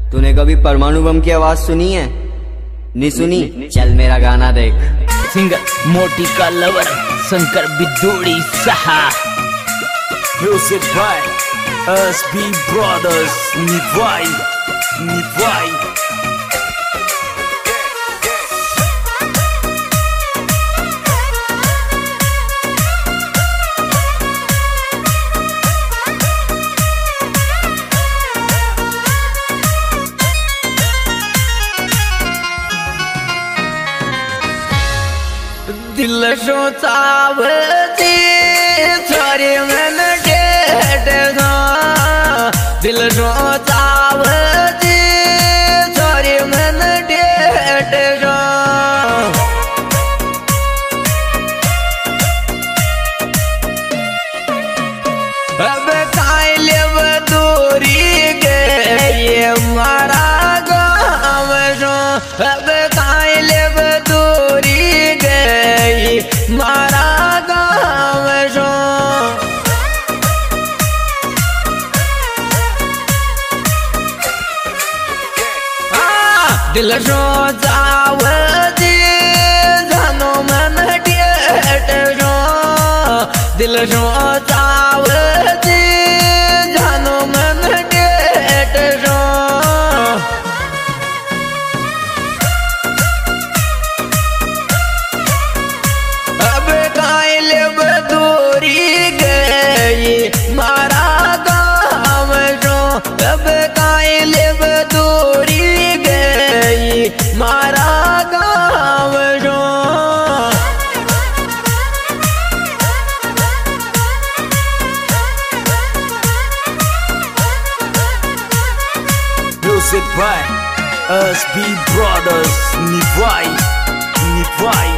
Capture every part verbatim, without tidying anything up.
तूने कभी परमाणु बम की आवाज सुनी है? नहीं सुनी? चल मेरा गाना देख। सिंगर मोटी का लवर शंकर बिदुड़ी सहा। Music by S B brothers निभाई निभाई। दिल शो चावती छोरी मन डेट गो, दिल शो चावती छोरी मन डेट गो। अब काई लेव दूरी गई मारा गाँव शो, अब काई लेव दूरी गई मारा गाँव शो। दिल शो चावती जानो मन डेट शो, दिल शो चावती जानो मन डेट शो। अब काई लेव दूरी गई मारा गाँव शो, अब काई लेव दूरी गई मारा गाँव शो। Music by S B Brothers निभाई निभाई।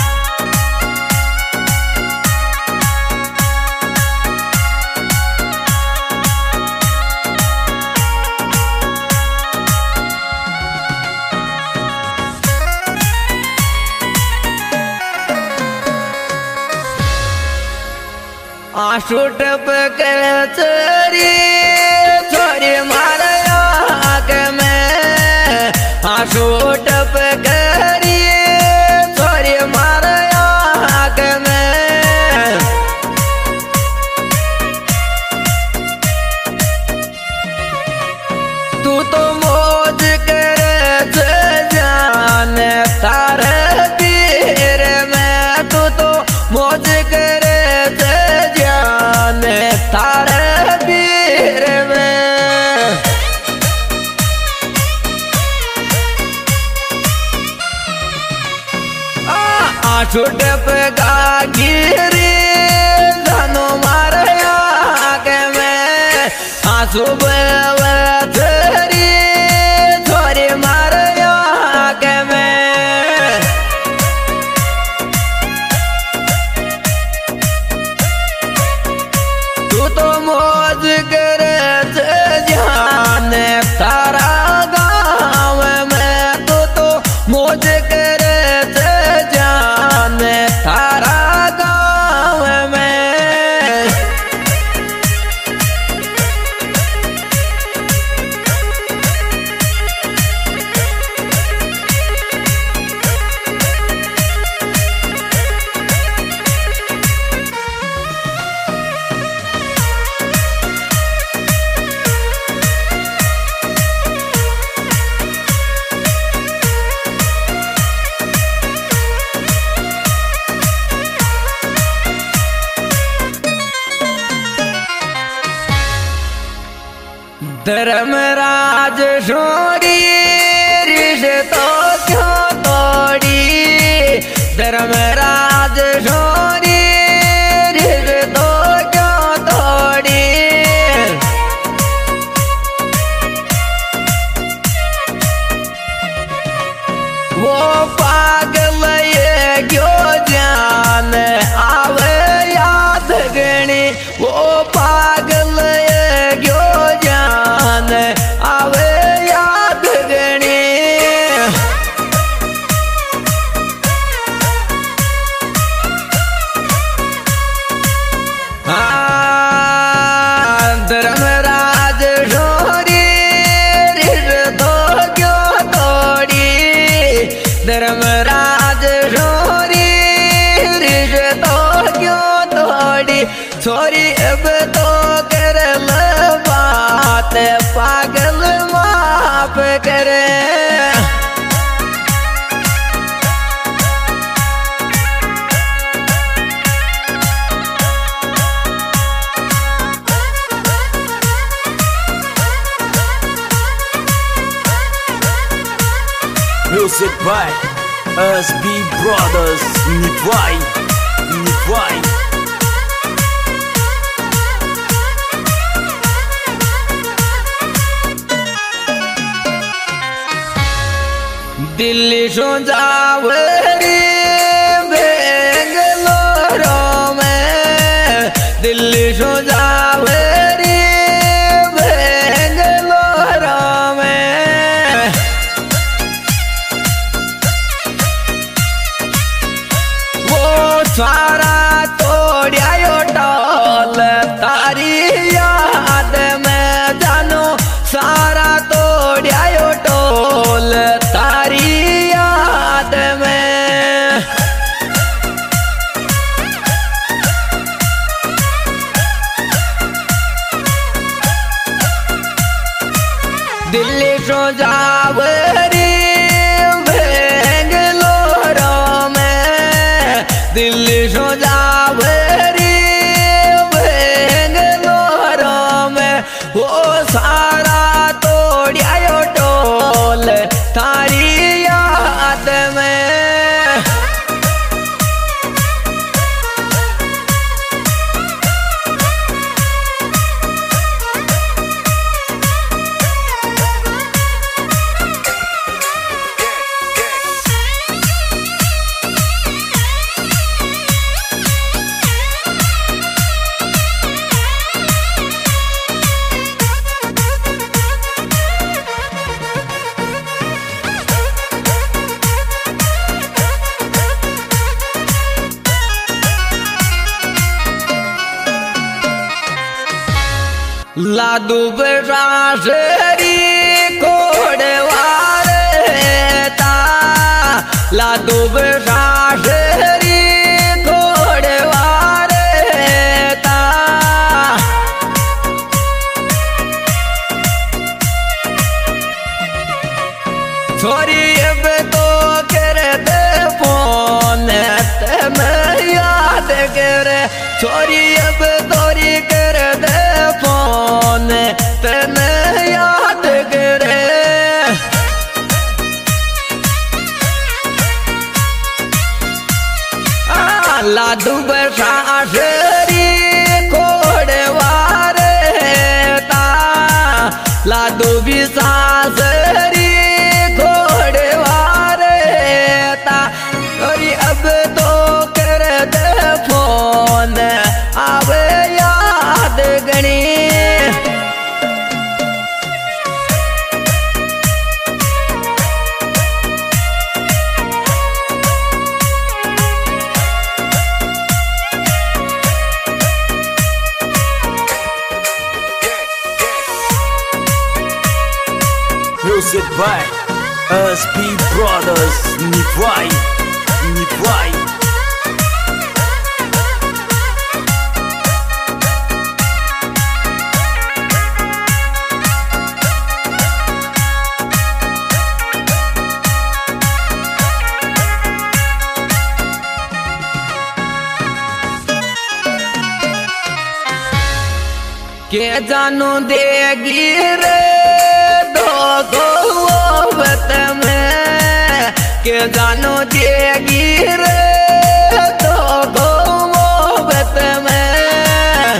आंसू टपक चरी छोरी मारे आँख में, आंसू टपक री छोरी मारे आँख में। तू तो मौज करे जान तारे पीर में, तू तो मौज करे जान तारे पीर में। आंसू टपका गिरी जानो मारे आँख में, आंसू बवथरी छोरी मारे आँख में। तू तो मौज करे जान तारा गाँव में, तू तो मौज करे जान तारा गाँव में। धर्मराज छोड़ी रिश्तो क्यों तोड़ी, धर्मराज छोड़ी रिश्तो क्यों तोड़ी। वो पागल ये क्यों जान आवे याद गणी, वो पागल ये क्यों जान आवे याद गणी। पागल माफ करे। Music by S B Brothers. Nivai, Nivai. Delhi सो जावरी बेंगलोरो में, दिल्ली सो जावरी बेंगलोरो में। वो सारा तोड़िया यो टोल तारी याद में जानो, सारा तोड़िया यो टोल तारी याद में। दिल्ली सो जावरी बेंगलोरो में, दिल्ली सो जावरी बेंगलोरो में। वो सारा तोड़िया यो टोल तारी याद में। लादू बेराशरी कोड़वार ता, लादू बेराशरी कोड़वार ता। छोरी अब तो कर दे फोन ते मैं याद करे, छोरी अब तोरी कर दे फोन तेने याद करे। लादू बेराशरी कोड़वार ता, लादू बिसासरी कोड़वार ता। और अब तो कर दे फोन आवे याद गणी। Music by S B Brothers. Nivai, Nivai. के जानू देगी रे दो गोवत में, के जानू देगी रे दो गोवत में।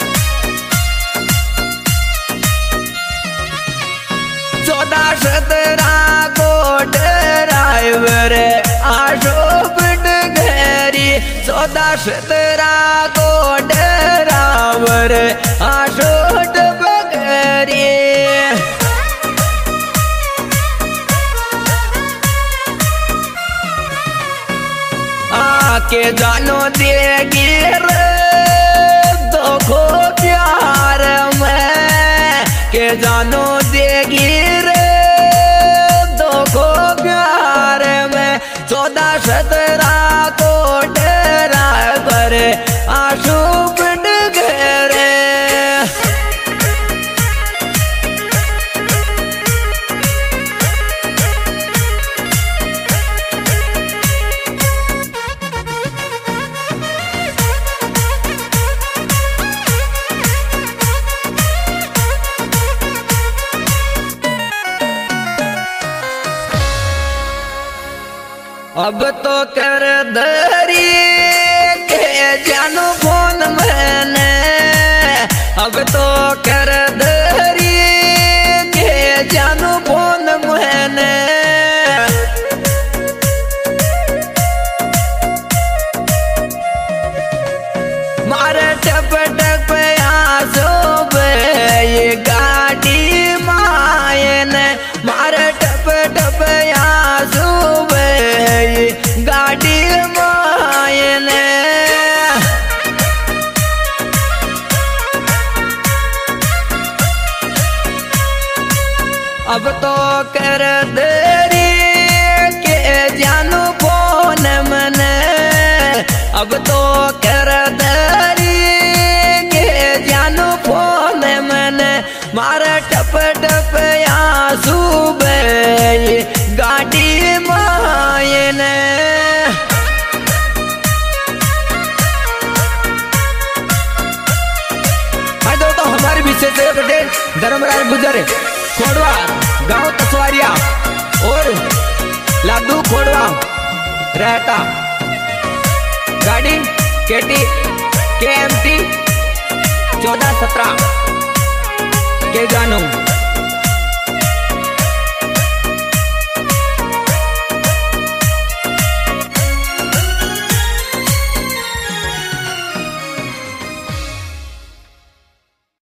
चौदह सत्रह को ड्राइवर आशो पिट घेरी, चौदह सत्रह को ड्राइवर आशो बगेरी। आके जानो देगी रे दुखो प्यार में, के जानो देगी रे दुखो प्यार में। चौदह सत्रह को ड्राइवर आशू पिट घेरे। अब तो कर दरी के जानू फोन मैंने, अब तो कर दरी के जानू फोन मैंने। मारे टप टप आंसू ये गाड़ी मायन, मारे टप टप आंसू ये गाड़ी मायन। अब तो कर देरी के जानू फोन मने, अब तो कर देरी के जानू फोन मने। मारे टप टप आंसू बे गाड़ी मायन। भाई दोस्तों हमारे विशेष धर्मराज गुजर खोड़वा गांव तसवारिया और लादू खोड़वा रहता, गाड़ी केटी के एम टी चौदह सत्रह के जानू।